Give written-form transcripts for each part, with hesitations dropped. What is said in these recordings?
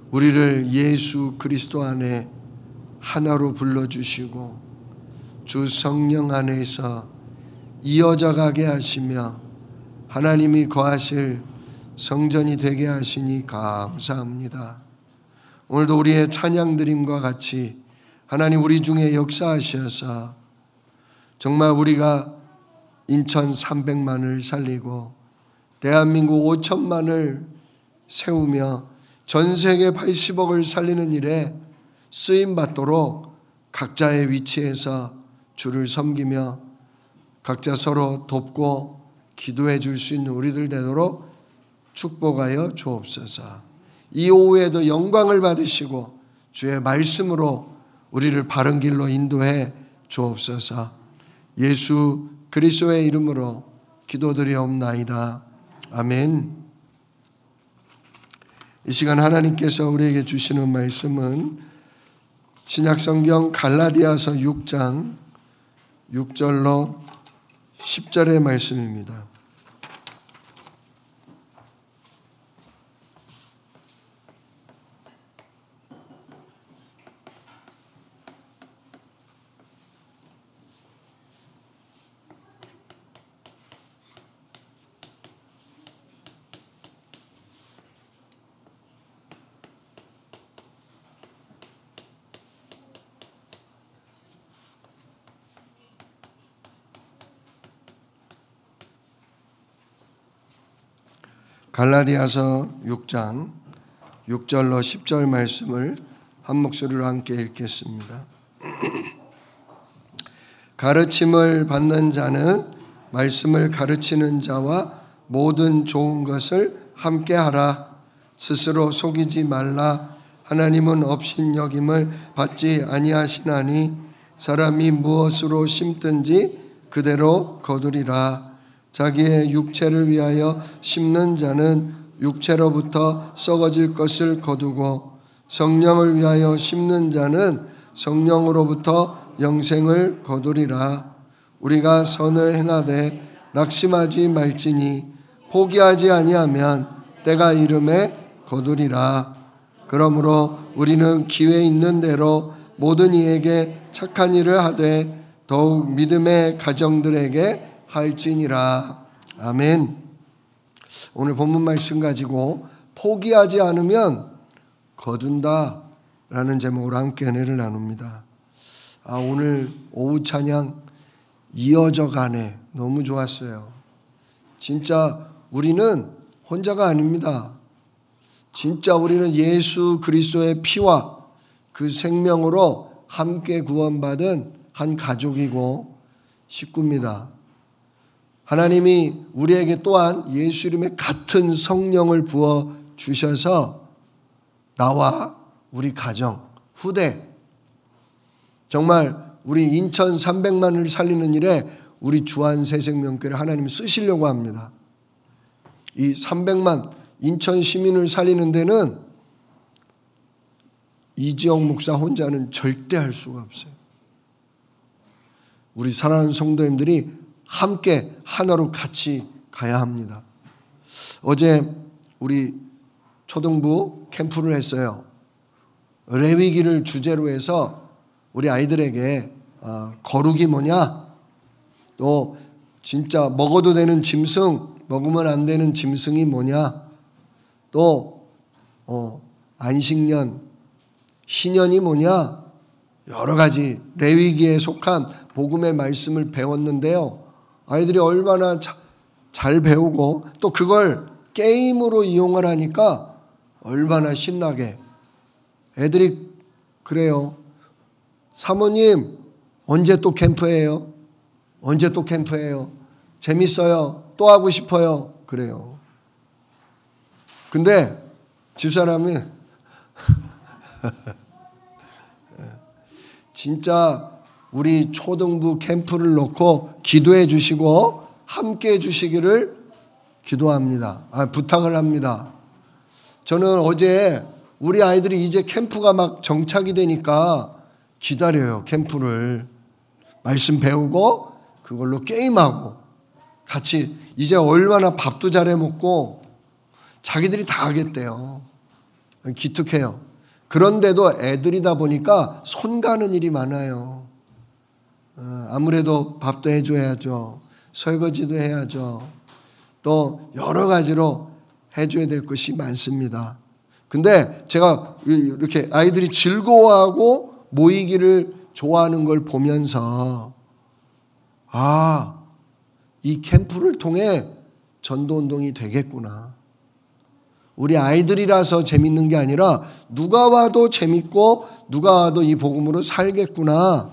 우리를 예수 그리스도 안에 하나로 불러주시고 주 성령 안에서 이어져 가게 하시며 하나님이 거하실 성전이 되게 하시니 감사합니다. 오늘도 우리의 찬양 드림과 같이 하나님 우리 중에 역사하셔서 정말 우리가 인천 300만을 살리고 대한민국 5천만을 세우며 전 세계 80억을 살리는 일에 쓰임받도록 각자의 위치에서 주를 섬기며 각자 서로 돕고 기도해 줄 수 있는 우리들 되도록 축복하여 주옵소서. 이 오후에도 영광을 받으시고 주의 말씀으로 우리를 바른 길로 인도해 주옵소서. 예수 그리스도의 이름으로 기도드리옵나이다. 아멘. 이 시간 하나님께서 우리에게 주시는 말씀은 신약성경 갈라디아서 6장 6절로 10절의 말씀입니다. 갈라디아서 6장 6절로 10절 말씀을 한 목소리로 함께 읽겠습니다. 가르침을 받는 자는 말씀을 가르치는 자와 모든 좋은 것을 함께 하라. 스스로 속이지 말라. 하나님은 업신여김을 받지 아니하시나니 사람이 무엇으로 심든지 그대로 거두리라. 자기의 육체를 위하여 심는 자는 육체로부터 썩어질 것을 거두고 성령을 위하여 심는 자는 성령으로부터 영생을 거두리라. 우리가 선을 행하되 낙심하지 말지니 포기하지 아니하면 때가 이름에 거두리라. 그러므로 우리는 기회 있는 대로 모든 이에게 착한 일을 하되 더욱 믿음의 가정들에게 할지니라. 아멘. 오늘 본문 말씀 가지고 포기하지 않으면 거둔다 라는 제목으로 함께 은혜를 나눕니다. 오늘 오후 찬양 이어져 가네 너무 좋았어요. 진짜 우리는 혼자가 아닙니다. 진짜 우리는 예수 그리스도의 피와 그 생명으로 함께 구원받은 한 가족이고 식구입니다. 하나님이 우리에게 또한 예수 이름의 같은 성령을 부어 주셔서 나와 우리 가정, 후대, 정말 우리 인천 300만을 살리는 일에 우리 주한새생명교회를 하나님이 쓰시려고 합니다. 이 300만 인천 시민을 살리는 데는 이지영 목사 혼자는 절대 할 수가 없어요. 우리 사랑하는 성도님들이 함께 하나로 같이 가야 합니다. 어제 우리 초등부 캠프를 했어요. 레위기를 주제로 해서 우리 아이들에게 거룩이 뭐냐, 또 진짜 먹어도 되는 짐승, 먹으면 안 되는 짐승이 뭐냐, 또 안식년, 신년이 뭐냐, 여러 가지 레위기에 속한 복음의 말씀을 배웠는데요. 아이들이 얼마나 잘 배우고 또 그걸 게임으로 이용을 하니까 얼마나 신나게. 애들이 그래요. 사모님 언제 또 캠프예요? 언제 또 캠프예요? 재밌어요. 또 하고 싶어요. 그래요. 근데 집사람이 진짜 우리 초등부 캠프를 놓고 기도해 주시고 함께 해 주시기를 기도합니다. 부탁을 합니다. 저는 어제 우리 아이들이 이제 캠프가 막 정착이 되니까 기다려요. 캠프를. 말씀 배우고 그걸로 게임하고 같이 이제 얼마나 밥도 잘해 먹고 자기들이 다 하겠대요. 기특해요. 그런데도 애들이다 보니까 손 가는 일이 많아요. 아무래도 밥도 해줘야죠. 설거지도 해야죠. 또 여러 가지로 해줘야 될 것이 많습니다. 근데 제가 이렇게 아이들이 즐거워하고 모이기를 좋아하는 걸 보면서 이 캠프를 통해 전도운동이 되겠구나. 우리 아이들이라서 재밌는 게 아니라 누가 와도 재밌고 누가 와도 이 복음으로 살겠구나.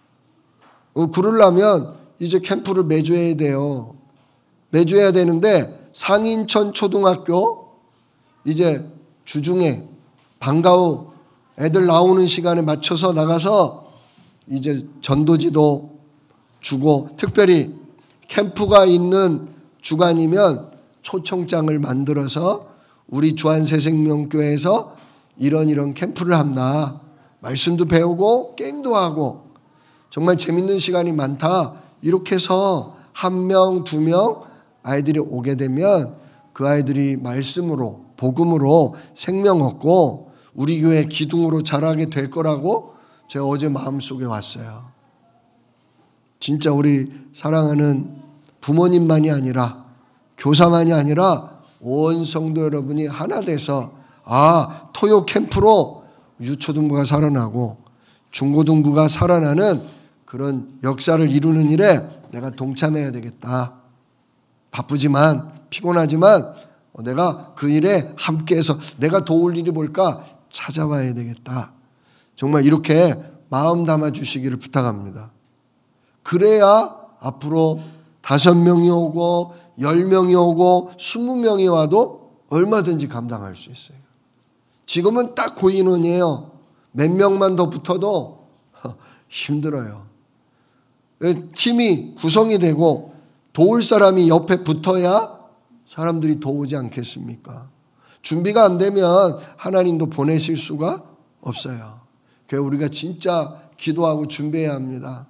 그러려면 이제 캠프를 매주 해야 돼요. 매주 해야 되는데 상인천 초등학교 이제 주중에 방과 후 애들 나오는 시간에 맞춰서 나가서 이제 전도지도 주고, 특별히 캠프가 있는 주간이면 초청장을 만들어서 우리 주안새생명교회에서 이런 캠프를 한다. 말씀도 배우고 게임도 하고 정말 재밌는 시간이 많다. 이렇게 해서 1명, 2명 아이들이 오게 되면 그 아이들이 말씀으로, 복음으로 생명 얻고 우리 교회 기둥으로 자라게 될 거라고 제가 어제 마음속에 왔어요. 진짜 우리 사랑하는 부모님만이 아니라, 교사만이 아니라 온 성도 여러분이 하나 돼서 토요 캠프로 유초등부가 살아나고 중고등부가 살아나는 그런 역사를 이루는 일에 내가 동참해야 되겠다. 바쁘지만 피곤하지만 내가 그 일에 함께해서 내가 도울 일이 뭘까 찾아봐야 되겠다. 정말 이렇게 마음 담아 주시기를 부탁합니다. 그래야 앞으로 5명이 오고 10명이 오고 20명이 와도 얼마든지 감당할 수 있어요. 지금은 딱 그 인원이에요. 몇 명만 더 붙어도 힘들어요. 팀이 구성이 되고 도울 사람이 옆에 붙어야 사람들이 도우지 않겠습니까? 준비가 안 되면 하나님도 보내실 수가 없어요. 그래서 우리가 진짜 기도하고 준비해야 합니다.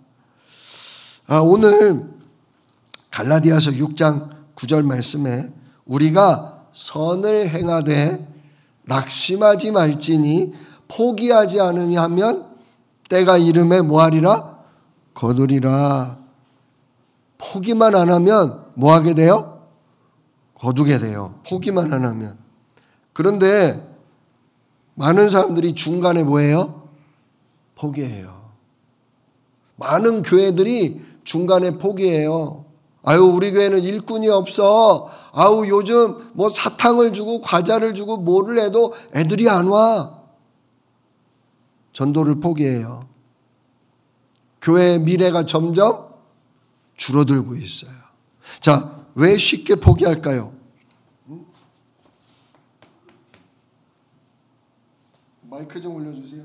오늘 갈라디아서 6장 9절 말씀에 우리가 선을 행하되 낙심하지 말지니 포기하지 않으냐 하면 때가 이름에 뭐하리라? 거두리라. 포기만 안 하면 뭐하게 돼요? 거두게 돼요. 포기만 안 하면. 그런데 많은 사람들이 중간에 뭐해요? 포기해요. 많은 교회들이 중간에 포기해요. 우리 교회는 일꾼이 없어. 요즘 뭐 사탕을 주고 과자를 주고 뭐를 해도 애들이 안 와. 전도를 포기해요. 교회의 미래가 점점 줄어들고 있어요. 자, 왜 쉽게 포기할까요? 마이크 좀 올려주세요.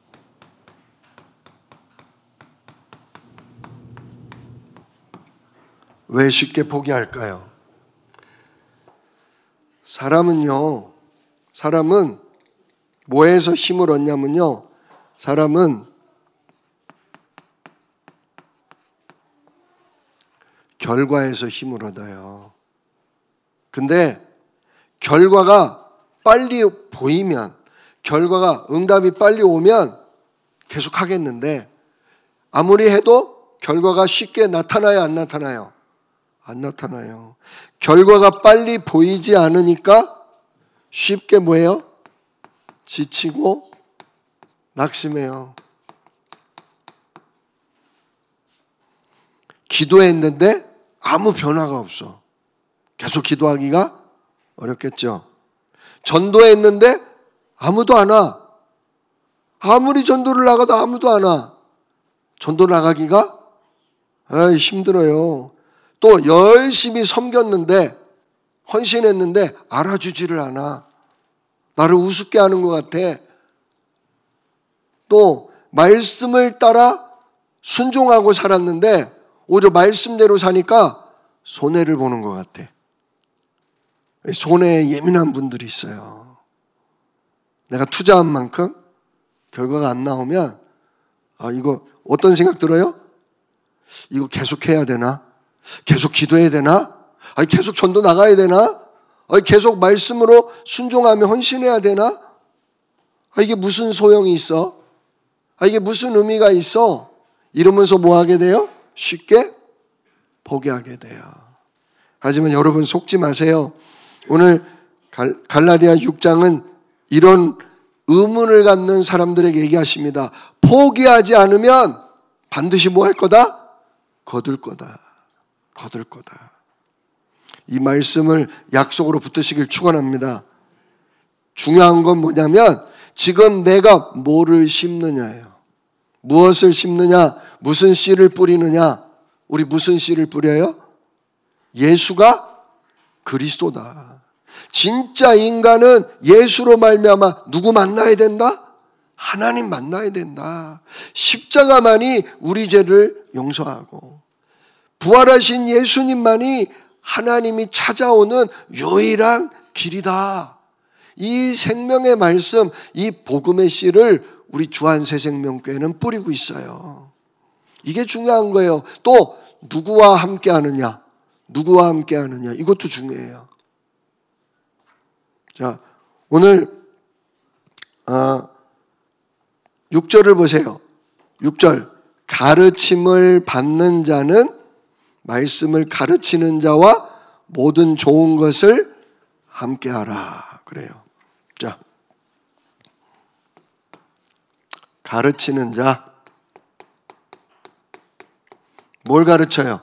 왜 쉽게 포기할까요? 사람은 뭐에서 힘을 얻냐면요. 사람은 결과에서 힘을 얻어요. 근데 결과가 빨리 보이면, 결과가 응답이 빨리 오면 계속 하겠는데 아무리 해도 결과가 쉽게 나타나요, 안 나타나요? 안 나타나요. 결과가 빨리 보이지 않으니까 쉽게 뭐예요? 지치고 낙심해요. 기도했는데 아무 변화가 없어. 계속 기도하기가 어렵겠죠. 전도했는데 아무도 안 와. 아무리 전도를 나가도 아무도 안 와. 전도 나가기가 힘들어요. 또 열심히 섬겼는데, 헌신했는데 알아주지를 않아. 나를 우습게 하는 것 같아. 또 말씀을 따라 순종하고 살았는데 오히려 말씀대로 사니까 손해를 보는 것 같아. 손해에 예민한 분들이 있어요. 내가 투자한 만큼 결과가 안 나오면 이거 어떤 생각 들어요? 이거 계속 해야 되나? 계속 기도해야 되나? 계속 전도 나가야 되나? 계속 말씀으로 순종하며 헌신해야 되나? 이게 무슨 소용이 있어? 이게 무슨 의미가 있어? 이러면서 뭐 하게 돼요? 쉽게 포기하게 돼요. 하지만 여러분 속지 마세요. 오늘 갈라디아 6장은 이런 의문을 갖는 사람들에게 얘기하십니다. 포기하지 않으면 반드시 뭐 할 거다? 거둘 거다. 거둘 거다. 이 말씀을 약속으로 붙드시길 축원합니다. 중요한 건 뭐냐면 지금 내가 뭐를 심느냐예요. 무엇을 심느냐, 무슨 씨를 뿌리느냐. 우리 무슨 씨를 뿌려요? 예수가 그리스도다. 진짜 인간은 예수로 말미암아 누구 만나야 된다? 하나님 만나야 된다. 십자가만이 우리 죄를 용서하고 부활하신 예수님만이 하나님이 찾아오는 유일한 길이다. 이 생명의 말씀, 이 복음의 씨를 우리 주한새생명교회는 뿌리고 있어요. 이게 중요한 거예요. 또 누구와 함께 하느냐, 누구와 함께 하느냐, 이것도 중요해요. 자, 오늘 6절을 보세요. 6절, 가르침을 받는 자는 말씀을 가르치는 자와 모든 좋은 것을 함께하라 그래요. 자, 가르치는 자, 뭘 가르쳐요?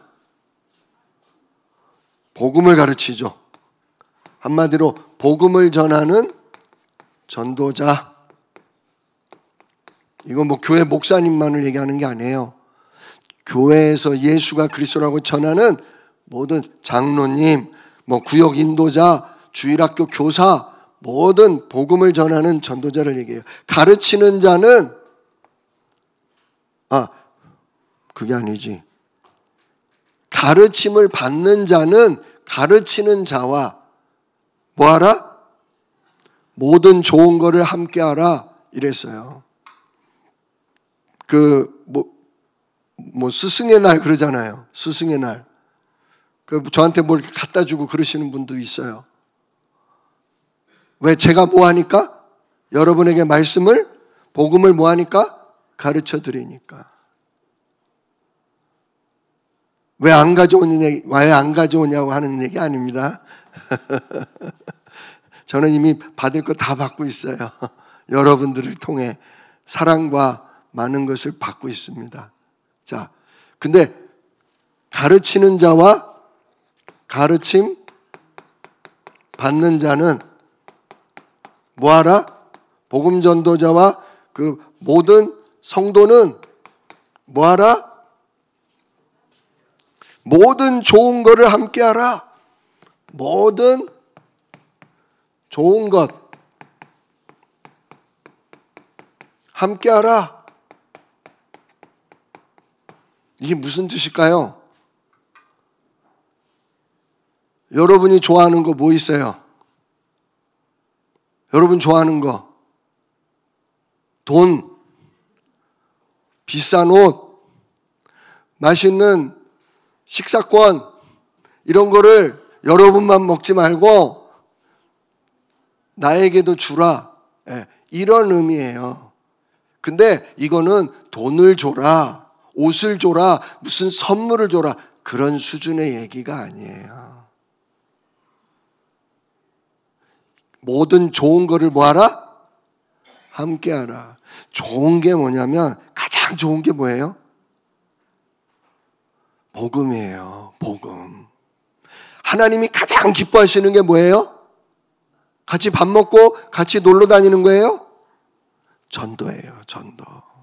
복음을 가르치죠. 한마디로 복음을 전하는 전도자. 이건 뭐 교회 목사님만을 얘기하는 게 아니에요. 교회에서 예수가 그리스도라고 전하는 모든 장로님, 뭐 구역 인도자, 주일학교 교사, 모든 복음을 전하는 전도자를 얘기해요. 가르치는 자는 그게 아니지. 가르침을 받는 자는 가르치는 자와 뭐하라? 모든 좋은 거를 함께하라 이랬어요. 뭐 스승의 날 그러잖아요. 스승의 날. 저한테 뭘 갖다 주고 그러시는 분도 있어요. 왜? 제가 뭐 하니까? 여러분에게 말씀을, 복음을 뭐 하니까? 가르쳐 드리니까. 왜 안 가져오냐고 하는 얘기 아닙니다. 저는 이미 받을 거 다 받고 있어요. 여러분들을 통해 사랑과 많은 것을 받고 있습니다. 자, 근데 가르치는 자와 가르침 받는 자는 뭐하라? 복음 전도자와 그 모든 성도는 뭐하라? 모든 좋은 것을 함께하라. 모든 좋은 것 함께하라. 이게 무슨 뜻일까요? 여러분이 좋아하는 거 뭐 있어요? 여러분 좋아하는 거, 돈, 비싼 옷, 맛있는 식사권, 이런 거를 여러분만 먹지 말고 나에게도 주라. 이런 의미예요. 근데 이거는 돈을 줘라, 옷을 줘라, 무슨 선물을 줘라, 그런 수준의 얘기가 아니에요. 모든 좋은 거를 뭐하라? 함께하라. 좋은 게 뭐냐면 가장 좋은 게 뭐예요? 복음이에요. 복음. 하나님이 가장 기뻐하시는 게 뭐예요? 같이 밥 먹고 같이 놀러 다니는 거예요? 전도예요. 전도.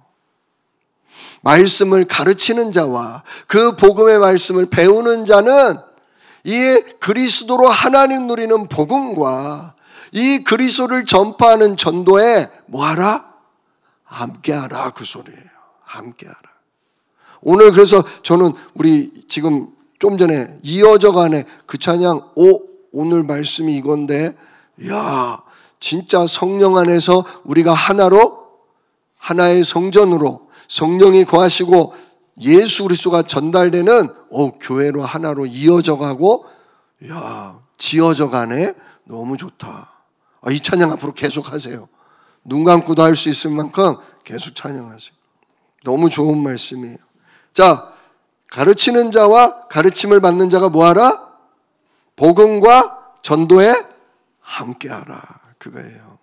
말씀을 가르치는 자와 그 복음의 말씀을 배우는 자는 이 그리스도로 하나님 누리는 복음과 이 그리스도를 전파하는 전도에 뭐하라? 함께하라, 그 소리예요. 함께하라. 오늘 그래서 저는 우리 지금 좀 전에 이어져가네 그 찬양, 오늘 말씀이 이건데, 야, 진짜 성령 안에서 우리가 하나로, 하나의 성전으로 성령이 거하시고 예수 그리스도가 전달되는 교회로 하나로 이어져가고, 야, 지어져가네. 너무 좋다. 이 찬양 앞으로 계속 하세요. 눈 감고도 할 수 있을 만큼 계속 찬양하세요. 너무 좋은 말씀이에요. 자, 가르치는 자와 가르침을 받는 자가 뭐하라? 복음과 전도에 함께하라. 그거예요.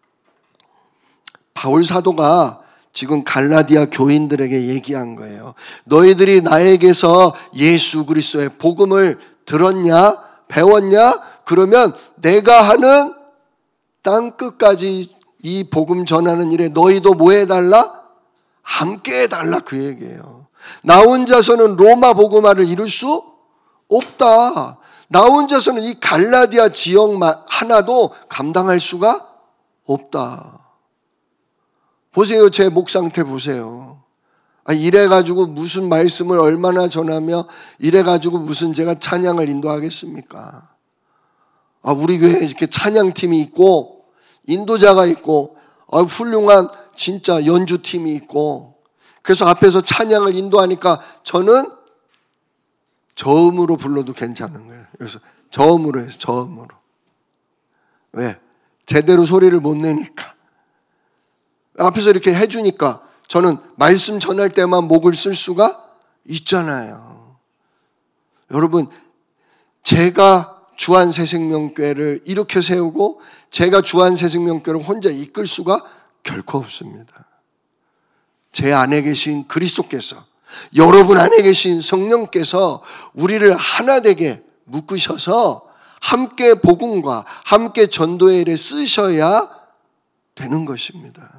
바울 사도가 지금 갈라디아 교인들에게 얘기한 거예요. 너희들이 나에게서 예수 그리스도의 복음을 들었냐? 배웠냐? 그러면 내가 하는 땅끝까지 이 복음 전하는 일에 너희도 뭐 해달라? 함께 해달라 그 얘기예요. 나 혼자서는 로마 복음화를 이룰 수 없다. 나 혼자서는 이 갈라디아 지역 하나도 감당할 수가 없다. 보세요. 제 목 상태 보세요. 이래가지고 무슨 말씀을 얼마나 전하며 이래가지고 무슨 제가 찬양을 인도하겠습니까? 우리 교회에 이렇게 찬양팀이 있고 인도자가 있고 훌륭한 진짜 연주팀이 있고 그래서 앞에서 찬양을 인도하니까 저는 저음으로 불러도 괜찮은 거예요. 그래서 저음으로 해서 저음으로. 왜? 제대로 소리를 못 내니까. 앞에서 이렇게 해주니까 저는 말씀 전할 때만 목을 쓸 수가 있잖아요. 여러분, 제가 주한새생명교회를 이렇게 세우고 제가 주한새생명교회를 혼자 이끌 수가 결코 없습니다. 제 안에 계신 그리스도께서, 여러분 안에 계신 성령께서 우리를 하나 되게 묶으셔서 함께 복음과 함께 전도의 일에 쓰셔야 되는 것입니다.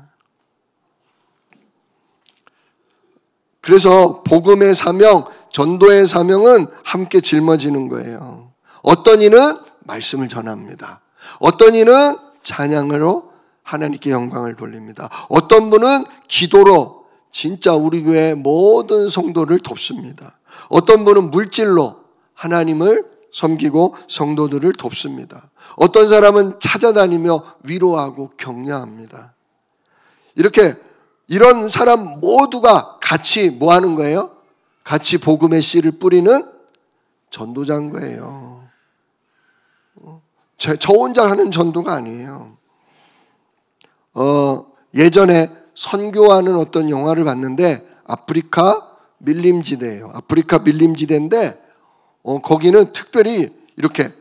그래서 복음의 사명, 전도의 사명은 함께 짊어지는 거예요. 어떤 이는 말씀을 전합니다. 어떤 이는 찬양으로 하나님께 영광을 돌립니다. 어떤 분은 기도로 진짜 우리 교회 모든 성도를 돕습니다. 어떤 분은 물질로 하나님을 섬기고 성도들을 돕습니다. 어떤 사람은 찾아다니며 위로하고 격려합니다. 이런 사람 모두가 같이 뭐 하는 거예요? 같이 복음의 씨를 뿌리는 전도자인 거예요. 저 혼자 하는 전도가 아니에요. 예전에 선교하는 어떤 영화를 봤는데 아프리카 밀림지대예요. 아프리카 밀림지대인데 거기는 특별히 이렇게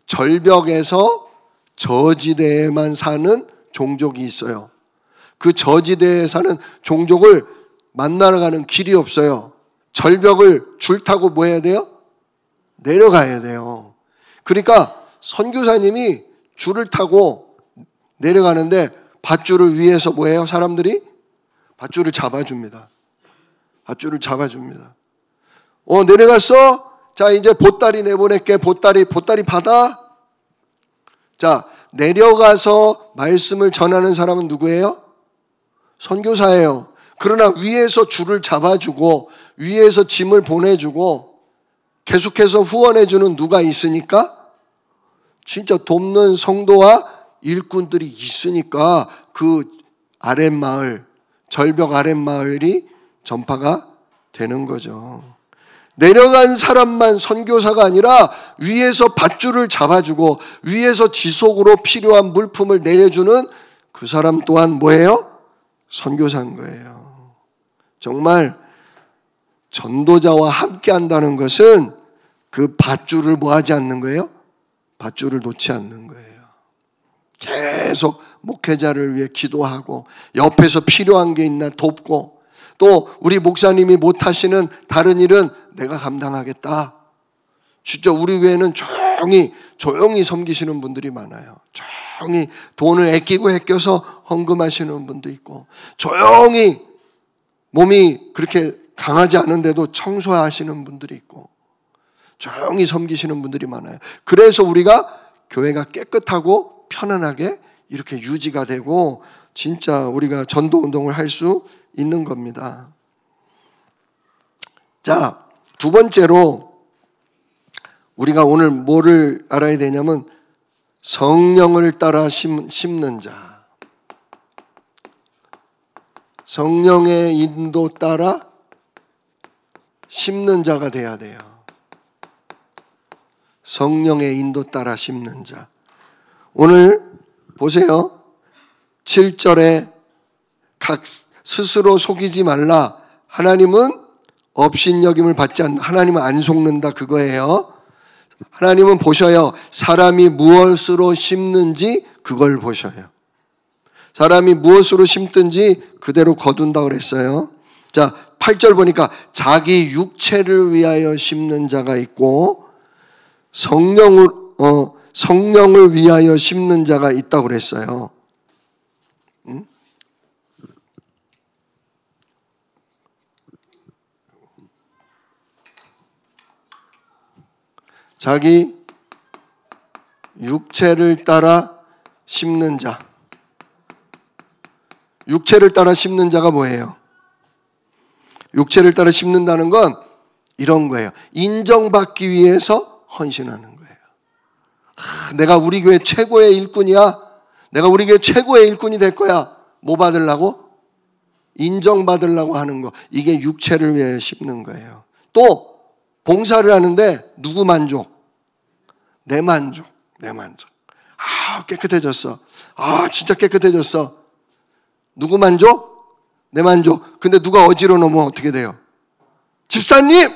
절벽에서 저지대에만 사는 종족이 있어요. 그 저지대에 사는 종족을 만나러 가는 길이 없어요. 절벽을 줄 타고 뭐 해야 돼요? 내려가야 돼요. 그러니까 선교사님이 줄을 타고 내려가는데 밧줄을 위에서 뭐 해요? 사람들이 밧줄을 잡아줍니다. 밧줄을 잡아줍니다. 내려갔어? 자, 이제 보따리 내보낼게. 보따리 받아. 자, 내려가서 말씀을 전하는 사람은 누구예요? 선교사예요. 그러나 위에서 줄을 잡아주고 위에서 짐을 보내주고 계속해서 후원해주는 누가 있으니까 진짜 돕는 성도와 일꾼들이 있으니까 그 아랫마을, 절벽 아랫마을이 전파가 되는 거죠. 내려간 사람만 선교사가 아니라 위에서 밧줄을 잡아주고 위에서 지속으로 필요한 물품을 내려주는 그 사람 또한 뭐예요? 선교사인 거예요. 정말 전도자와 함께 한다는 것은 그 밧줄을 뭐 하지 않는 거예요? 밧줄을 놓지 않는 거예요. 계속 목회자를 위해 기도하고 옆에서 필요한 게 있나 돕고 또 우리 목사님이 못하시는 다른 일은 내가 감당하겠다. 진짜 우리 교회는 조용히 섬기시는 분들이 많아요. 조용히 돈을 아껴서 헌금하시는 분도 있고 조용히 몸이 그렇게 강하지 않은데도 청소하시는 분들이 있고 조용히 섬기시는 분들이 많아요. 그래서 우리가 교회가 깨끗하고 편안하게 이렇게 유지가 되고 진짜 우리가 전도운동을 할 수 있는 겁니다. 자, 두 번째로 우리가 오늘 뭐를 알아야 되냐면 성령을 따라 심는 자. 성령의 인도 따라 심는 자가 돼야 돼요. 성령의 인도 따라 심는 자. 오늘 보세요. 7절에 각 스스로 속이지 말라. 하나님은 업신여김을 받지 않는다. 하나님은 안 속는다 그거예요. 하나님은 보셔요. 사람이 무엇으로 심는지 그걸 보셔요. 사람이 무엇으로 심든지 그대로 거둔다 그랬어요. 자, 8절 보니까 자기 육체를 위하여 심는 자가 있고 성령을 위하여 심는 자가 있다고 그랬어요. 응? 자기 육체를 따라 심는 자. 육체를 따라 심는 자가 뭐예요? 육체를 따라 심는다는 건 이런 거예요. 인정받기 위해서 헌신하는 거예요. 내가 우리 교회 최고의 일꾼이야. 내가 우리 교회 최고의 일꾼이 될 거야. 뭐 받으려고? 인정받으려고 하는 거. 이게 육체를 위해 심는 거예요. 또 봉사를 하는데 누구 만족? 내 만족. 내 만족. 깨끗해졌어. 진짜 깨끗해졌어. 누구 만족? 내 만족. 근데 누가 어지러 놓으면 어떻게 돼요? 집사님!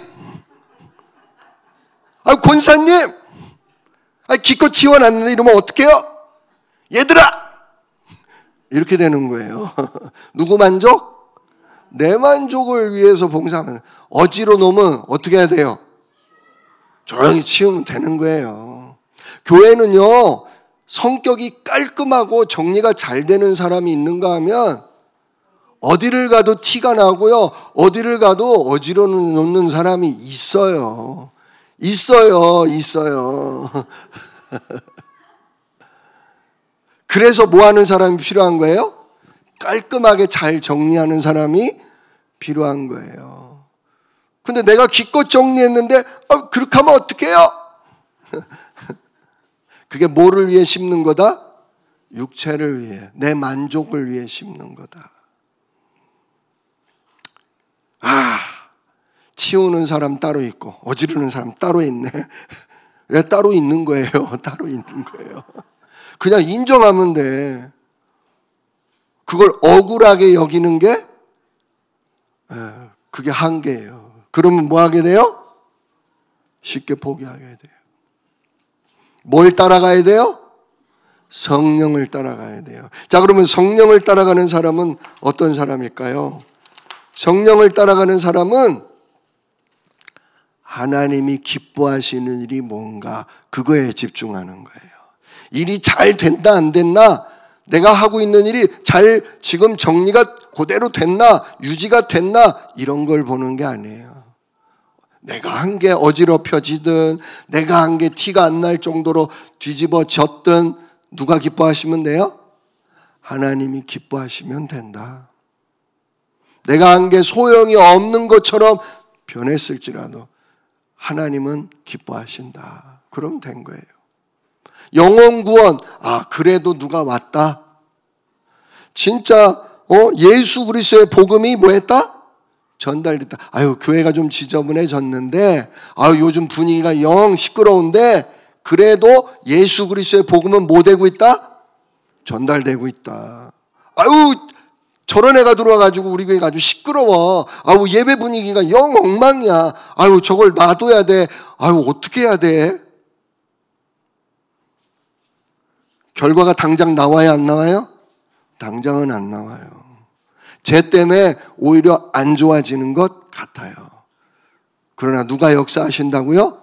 권사님! 기껏 지원했는데 이러면 어떡해요? 얘들아! 이렇게 되는 거예요. 누구 만족? 내 만족을 위해서 봉사하면 어지러 놓으면 어떻게 해야 돼요? 조용히 치우면 되는 거예요. 교회는요, 성격이 깔끔하고 정리가 잘 되는 사람이 있는가 하면 어디를 가도 티가 나고요. 어디를 가도 어지러 놓는 사람이 있어요. 있어요. 그래서 뭐 하는 사람이 필요한 거예요? 깔끔하게 잘 정리하는 사람이 필요한 거예요. 근데 내가 기껏 정리했는데 그렇게 하면 어떡해요? 그게 뭐를 위해 심는 거다? 육체를 위해, 내 만족을 위해 심는 거다. 치우는 사람 따로 있고 어지르는 사람 따로 있네. 왜 따로 있는 거예요? 따로 있는 거예요. 그냥 인정하면 돼. 그걸 억울하게 여기는 게 그게 한계예요. 그러면 뭐 하게 돼요? 쉽게 포기하게 돼요. 뭘 따라가야 돼요? 성령을 따라가야 돼요. 자, 그러면 성령을 따라가는 사람은 어떤 사람일까요? 성령을 따라가는 사람은 하나님이 기뻐하시는 일이 뭔가 그거에 집중하는 거예요. 일이 잘 된다 안 됐나? 내가 하고 있는 일이 잘 지금 정리가 그대로 됐나? 유지가 됐나? 이런 걸 보는 게 아니에요. 내가 한 게 어지럽혀지든 내가 한 게 티가 안 날 정도로 뒤집어졌든 누가 기뻐하시면 돼요? 하나님이 기뻐하시면 된다. 내가 한 게 소용이 없는 것처럼 변했을지라도 하나님은 기뻐하신다. 그럼 된 거예요. 영혼 구원, 그래도 누가 왔다. 진짜 예수 그리스도의 복음이 뭐했다? 전달됐다. 교회가 좀 지저분해졌는데 요즘 분위기가 영 시끄러운데 그래도 예수 그리스도의 복음은 뭐 되고 있다? 전달되고 있다. 저런 애가 들어와가지고 우리 교회가 아주 시끄러워. 예배 분위기가 영 엉망이야. 저걸 놔둬야 돼. 어떻게 해야 돼? 결과가 당장 나와야 안 나와요? 당장은 안 나와요. 쟤 때문에 오히려 안 좋아지는 것 같아요. 그러나 누가 역사하신다고요?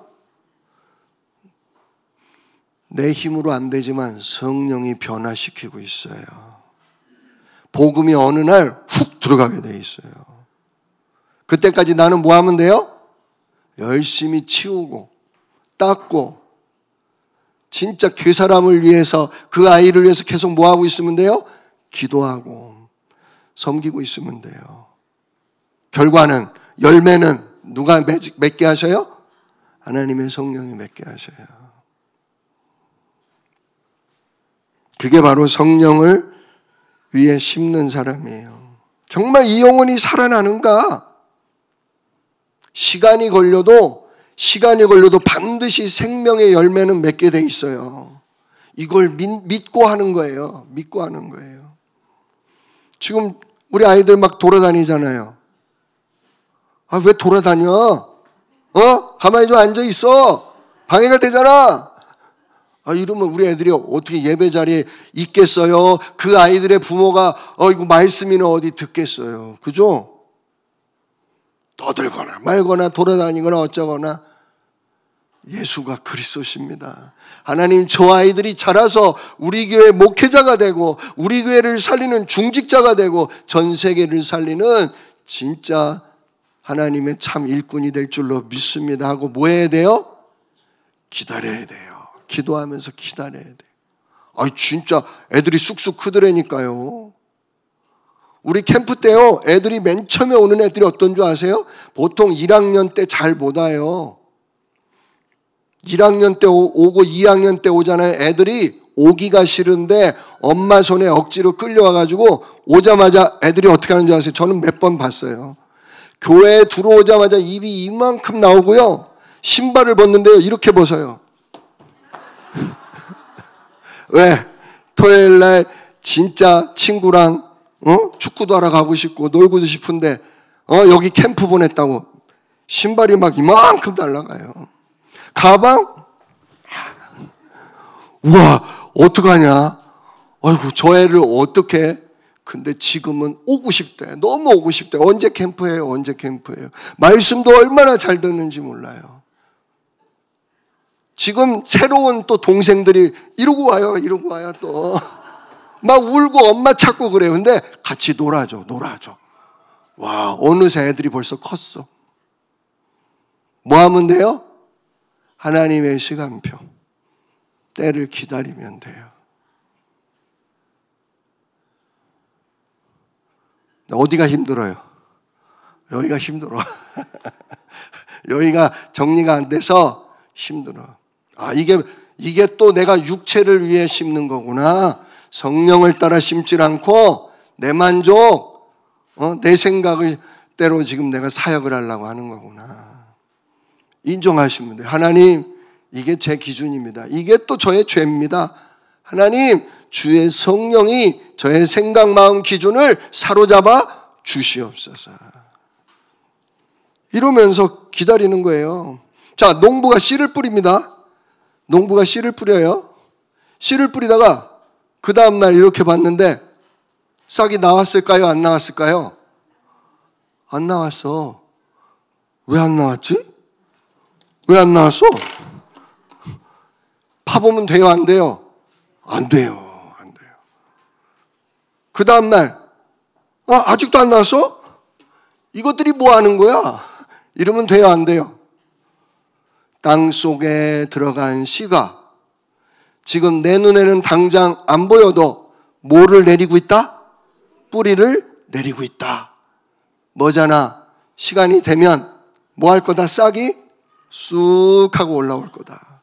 내 힘으로 안 되지만 성령이 변화시키고 있어요. 복음이 어느 날 훅 들어가게 돼 있어요. 그때까지 나는 뭐 하면 돼요? 열심히 치우고 닦고 진짜 그 사람을 위해서 그 아이를 위해서 계속 뭐 하고 있으면 돼요? 기도하고 섬기고 있으면 돼요. 결과는 열매는 누가 맺게 하셔요? 하나님의 성령이 맺게 하셔요. 그게 바로 성령을 위에 심는 사람이에요. 정말 이 영혼이 살아나는가? 시간이 걸려도 반드시 생명의 열매는 맺게 돼 있어요. 이걸 믿고 하는 거예요. 믿고 하는 거예요. 지금 우리 아이들 막 돌아다니잖아요. 아, 왜 돌아다녀? 가만히 좀 앉아 있어. 방해가 되잖아. 아, 이러면 우리 애들이 어떻게 예배 자리에 있겠어요? 그 아이들의 부모가 이거 말씀이나 어디 듣겠어요? 그죠? 떠들거나 말거나 돌아다니거나 어쩌거나. 예수가 그리스도십니다. 하나님, 저 아이들이 자라서 우리 교회 목회자가 되고 우리 교회를 살리는 중직자가 되고 전 세계를 살리는 진짜 하나님의 참 일꾼이 될 줄로 믿습니다 하고 뭐 해야 돼요? 기다려야 돼요. 기도하면서 기다려야 돼요. 아이, 진짜 애들이 쑥쑥 크더라니까요. 우리 캠프 때요, 애들이 맨 처음에 오는 애들이 어떤 줄 아세요? 보통 1학년 때 잘 못 와요. 1학년 때 오고 2학년 때 오잖아요. 애들이 오기가 싫은데 엄마 손에 억지로 끌려와가지고 오자마자 애들이 어떻게 하는 줄 아세요? 저는 몇 번 봤어요. 교회에 들어오자마자 입이 이만큼 나오고요. 신발을 벗는데요, 이렇게 벗어요. 왜? 토요일날 진짜 친구랑 축구도 하러 가고 싶고 놀고도 싶은데 여기 캠프 보냈다고 신발이 막 이만큼 날아가요. 가방? 우와, 어떡하냐? 아이고, 저 애를 어떻게? 근데 지금은 오고 싶대. 너무 오고 싶대. 언제 캠프예요? 언제 캠프예요? 말씀도 얼마나 잘 듣는지 몰라요. 지금 새로운 또 동생들이 이러고 와요 또. 막 울고 엄마 찾고 그래요. 근데 같이 놀아줘. 와, 어느새 애들이 벌써 컸어. 뭐 하면 돼요? 하나님의 시간표, 때를 기다리면 돼요. 어디가 힘들어요? 여기가 힘들어. 여기가 정리가 안 돼서 힘들어. 아, 이게 또 내가 육체를 위해 심는 거구나. 성령을 따라 심질 않고 내 만족, 내 생각을 때로 지금 내가 사역을 하려고 하는 거구나. 인정하시면 돼요. 하나님, 이게 제 기준입니다. 이게 또 저의 죄입니다. 하나님, 주의 성령이 저의 생각, 마음 기준을 사로잡아 주시옵소서. 이러면서 기다리는 거예요. 자, 농부가 씨를 뿌립니다. 농부가 씨를 뿌려요. 씨를 뿌리다가 그 다음날 이렇게 봤는데 싹이 나왔을까요? 안 나왔을까요? 안 나왔어. 왜 안 나왔지? 왜 안 나왔어? 파보면 돼요, 안 돼요? 안 돼요. 그 다음날 아직도 안 나왔어? 이것들이 뭐 하는 거야? 이러면 돼요, 안 돼요? 땅 속에 들어간 씨가 지금 내 눈에는 당장 안 보여도 뭐를 내리고 있다? 뿌리를 내리고 있다. 뭐잖아? 시간이 되면 뭐 할 거다? 싹이 쑥 하고 올라올 거다.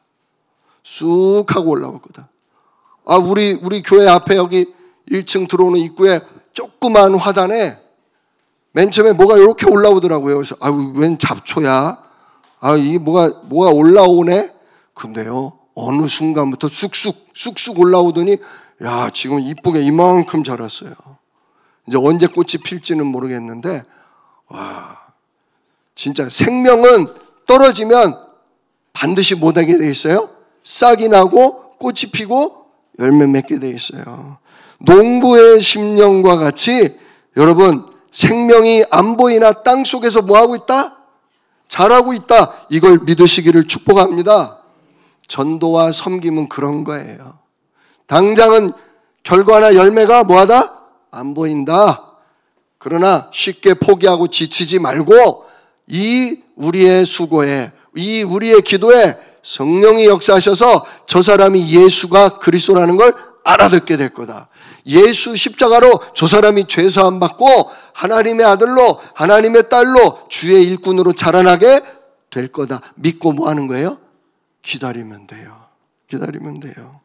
쑥 하고 올라올 거다. 아, 우리 교회 앞에 여기 1층 들어오는 입구에 조그만 화단에 맨 처음에 뭐가 이렇게 올라오더라고요. 그래서 웬 잡초야? 이게 뭐가 올라오네? 근데요, 어느 순간부터 쑥쑥 올라오더니 야, 지금 이쁘게 이만큼 자랐어요. 이제 언제 꽃이 필지는 모르겠는데, 와, 진짜 생명은 떨어지면 반드시 못하게 돼 있어요. 싹이 나고 꽃이 피고 열매 맺게 돼 있어요. 농부의 심령과 같이 여러분, 생명이 안 보이나 땅 속에서 뭐하고 있다? 자라고 있다. 이걸 믿으시기를 축복합니다. 전도와 섬김은 그런 거예요. 당장은 결과나 열매가 뭐하다? 안 보인다. 그러나 쉽게 포기하고 지치지 말고 이 우리의 수고에, 이 우리의 기도에 성령이 역사하셔서 저 사람이 예수가 그리스도라는 걸 알아듣게 될 거다. 예수 십자가로 저 사람이 죄사함 받고 하나님의 아들로, 하나님의 딸로, 주의 일꾼으로 자라나게 될 거다. 믿고 뭐 하는 거예요? 기다리면 돼요. 기다리면 돼요.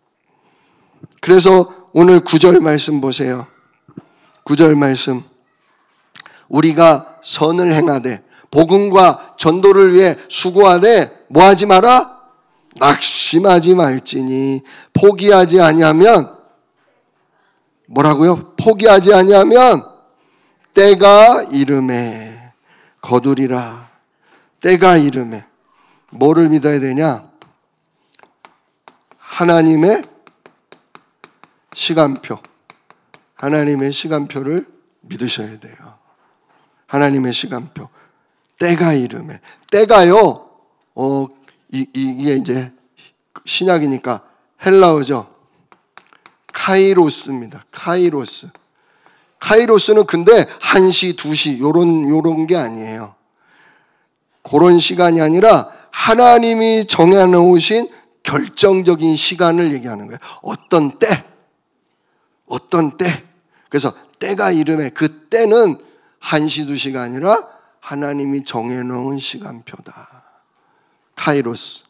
그래서 오늘 9절 말씀 보세요. 9절 말씀. 우리가 선을 행하되 복음과 전도를 위해 수고하되 뭐하지 마라? 낙심하지 말지니 포기하지 아니하면 뭐라고요? 포기하지 아니하면 때가 이름에 거두리라. 때가 이름에. 뭐를 믿어야 되냐? 하나님의 시간표. 하나님의 시간표를 믿으셔야 돼요. 하나님의 시간표. 때가 이름에. 때가요, 이게 이제 신약이니까 헬라어죠. 카이로스입니다. 카이로스. 카이로스는 근데 1시, 2시 요런 게 아니에요. 그런 시간이 아니라 하나님이 정해놓으신 결정적인 시간을 얘기하는 거예요. 어떤 때. 그래서 때가 이름에, 그 때는 1시, 2시가 아니라 하나님이 정해놓은 시간표다. 카이로스.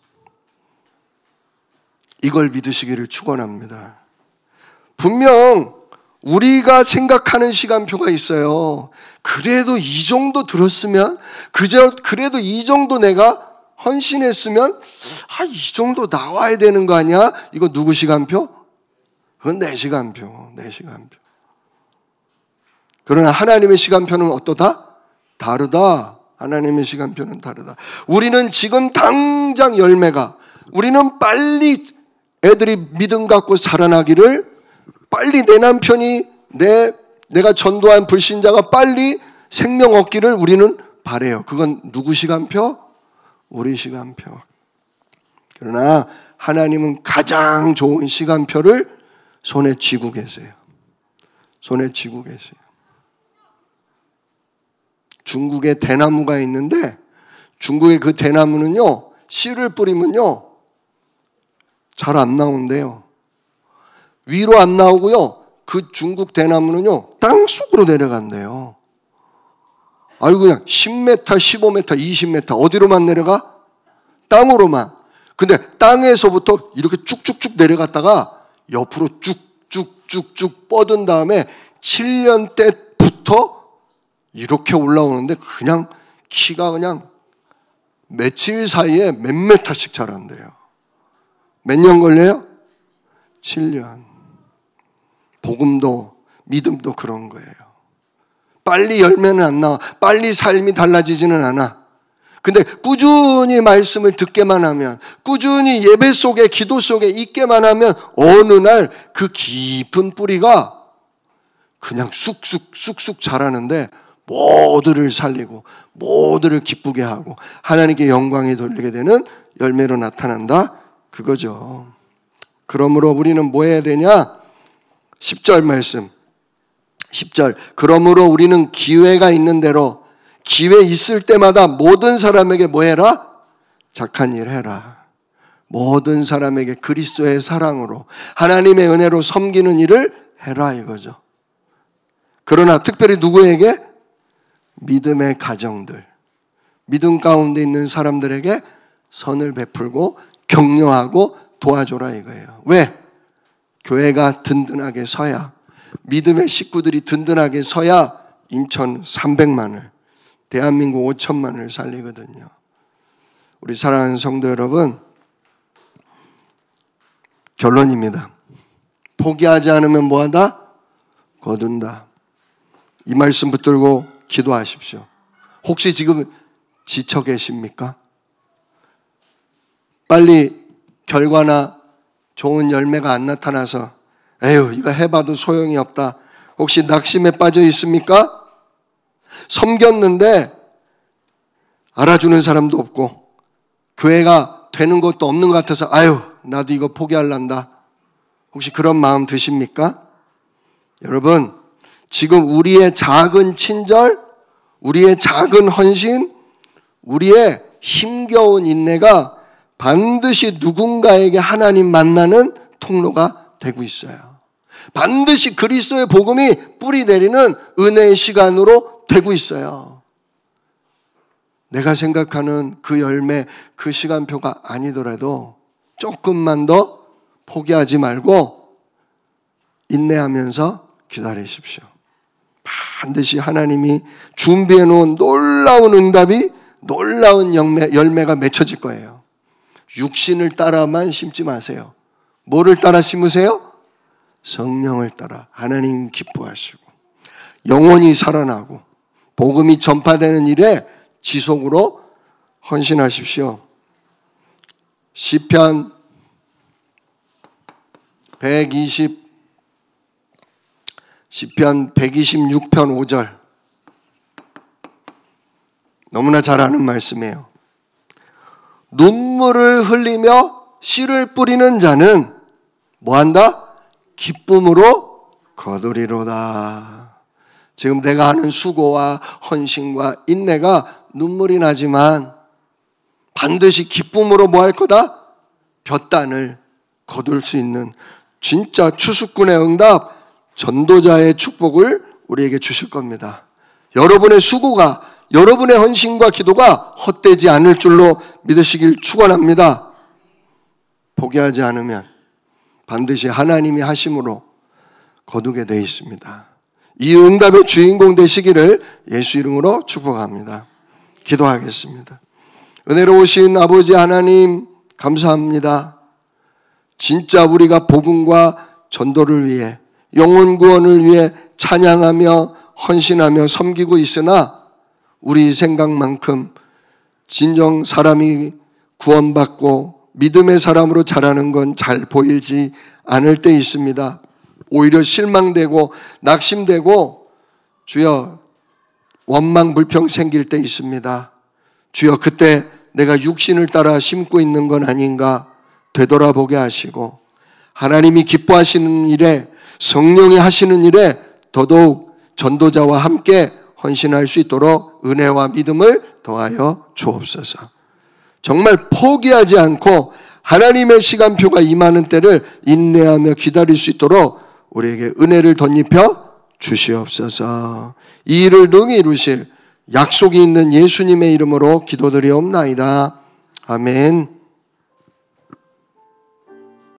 이걸 믿으시기를 축원합니다. 분명 우리가 생각하는 시간표가 있어요. 그래도 이 정도 들었으면, 그래도 이 정도 내가 헌신했으면, 이 정도 나와야 되는 거 아니야? 이거 누구 시간표? 그건 내 시간표. 그러나 하나님의 시간표는 어떠다? 다르다. 하나님의 시간표는 다르다. 우리는 지금 당장 열매가, 우리는 빨리 애들이 믿음 갖고 살아나기를, 빨리 내 남편이 내가 전도한 불신자가 빨리 생명 얻기를 우리는 바라요. 그건 누구 시간표? 우리 시간표. 그러나 하나님은 가장 좋은 시간표를 손에 쥐고 계세요. 중국에 대나무가 있는데, 중국의 그 대나무는요, 씨를 뿌리면요 잘 안 나온대요. 위로 안 나오고요, 그 중국 대나무는요 땅속으로 내려간대요. 그냥 10m, 15m, 20m 어디로만 내려가? 땅으로만. 근데 땅에서부터 이렇게 쭉쭉쭉 내려갔다가 옆으로 쭉쭉쭉쭉 뻗은 다음에 7년 때부터 이렇게 올라오는데, 그냥 키가 그냥 며칠 사이에 몇 메타씩 자란대요. 몇 년 걸려요? 7년. 복음도 믿음도 그런 거예요. 빨리 열매는 안 나와. 빨리 삶이 달라지지는 않아. 근데 꾸준히 말씀을 듣게만 하면, 꾸준히 예배 속에, 기도 속에 있게만 하면 어느 날 그 깊은 뿌리가 그냥 쑥쑥 자라는데 모두를 살리고 모두를 기쁘게 하고 하나님께 영광이 돌리게 되는 열매로 나타난다. 그거죠. 그러므로 우리는 뭐 해야 되냐? 10절 말씀. 10절. 그러므로 우리는 기회가 있는 대로, 기회 있을 때마다 모든 사람에게 뭐 해라? 착한 일 해라. 모든 사람에게 그리스도의 사랑으로, 하나님의 은혜로 섬기는 일을 해라, 이거죠. 그러나 특별히 누구에게? 믿음의 가정들, 믿음 가운데 있는 사람들에게 선을 베풀고 격려하고 도와줘라, 이거예요. 왜? 교회가 든든하게 서야, 믿음의 식구들이 든든하게 서야 인천 300만을, 대한민국 5천만을 살리거든요. 우리 사랑하는 성도 여러분, 결론입니다. 포기하지 않으면 뭐한다? 거둔다. 이 말씀 붙들고 기도하십시오. 혹시 지금 지쳐 계십니까? 빨리 결과나 좋은 열매가 안 나타나서 에휴, 이거 해봐도 소용이 없다. 혹시 낙심에 빠져 있습니까? 섬겼는데 알아주는 사람도 없고 교회가 되는 것도 없는 것 같아서 아유, 나도 이거 포기할란다. 혹시 그런 마음 드십니까? 여러분, 지금 우리의 작은 친절, 우리의 작은 헌신, 우리의 힘겨운 인내가 반드시 누군가에게 하나님 만나는 통로가 되고 있어요. 반드시 그리스도의 복음이 뿌리 내리는 은혜의 시간으로 되고 있어요. 내가 생각하는 그 열매, 그 시간표가 아니더라도 조금만 더 포기하지 말고 인내하면서 기다리십시오. 반드시 하나님이 준비해 놓은 놀라운 응답이, 놀라운 열매가 맺혀질 거예요. 육신을 따라만 심지 마세요. 뭐를 따라 심으세요? 성령을 따라 하나님 기뻐하시고 영혼이 살아나고 복음이 전파되는 일에 지속으로 헌신하십시오. 시편 126편 5절 너무나 잘 아는 말씀이에요. 눈물을 흘리며 씨를 뿌리는 자는 뭐한다? 기쁨으로 거두리로다. 지금 내가 하는 수고와 헌신과 인내가 눈물이 나지만 반드시 기쁨으로 뭐 할 거다? 볏단을 거둘 수 있는 진짜 추수꾼의 응답, 전도자의 축복을 우리에게 주실 겁니다. 여러분의 수고가, 여러분의 헌신과 기도가 헛되지 않을 줄로 믿으시길 축원합니다. 포기하지 않으면 반드시 하나님이 하심으로 거두게 되어 있습니다. 이 응답의 주인공 되시기를 예수 이름으로 축복합니다. 기도하겠습니다. 은혜로우신 아버지 하나님 감사합니다. 진짜 우리가 복음과 전도를 위해 영혼 구원을 위해 찬양하며 헌신하며 섬기고 있으나 우리 생각만큼 진정 사람이 구원받고 믿음의 사람으로 자라는 건 잘 보이지 않을 때 있습니다. 오히려 실망되고 낙심되고 주여 원망 불평 생길 때 있습니다. 주여 그때 내가 육신을 따라 심고 있는 건 아닌가 되돌아보게 하시고 하나님이 기뻐하시는 일에 성령이 하시는 일에 더더욱 전도자와 함께 헌신할 수 있도록 은혜와 믿음을 더하여 주옵소서. 정말 포기하지 않고 하나님의 시간표가 임하는 때를 인내하며 기다릴 수 있도록 우리에게 은혜를 덧입혀 주시옵소서. 이 일을 능히 이루실 약속이 있는 예수님의 이름으로 기도드리옵나이다. 아멘.